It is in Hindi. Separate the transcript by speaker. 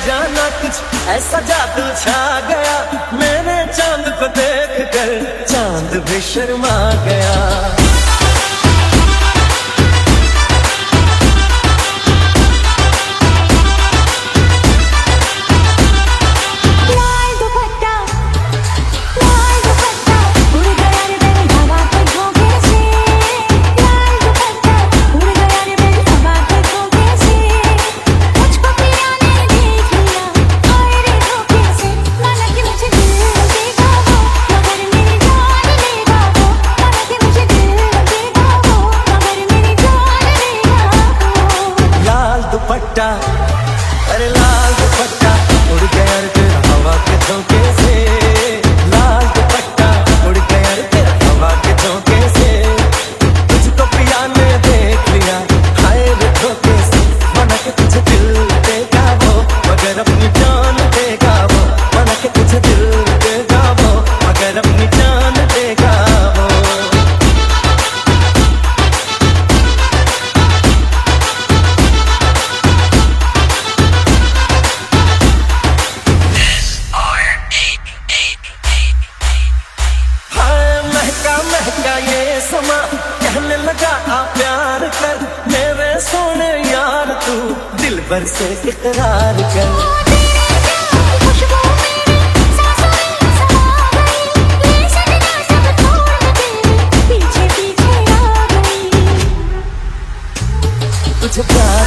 Speaker 1: जाना कुछ ऐसा जादू छा गया, मैंने चांद को देख कर चांद भी शर्मा गया। दुपट्टा, अरे लाल दुपट्टा उड़ गया रे तेरा हवा के झोंके से, लाल दुपट्टा उड़ गया रे तेरा हवा के झोंके से। तुझको पिया ने देख लिया हाय रे धोखे से, माना के तुझे दिल देगा वो मगर अपनी जान देगा वो, माना के तुझे दिल देगा वो मगर अपनी जान देगा वो। महका ये समा कहने लगा आ प्यार कर, मेरे सोने यार तू दिल भर से इकरार कर। तुझे प्यार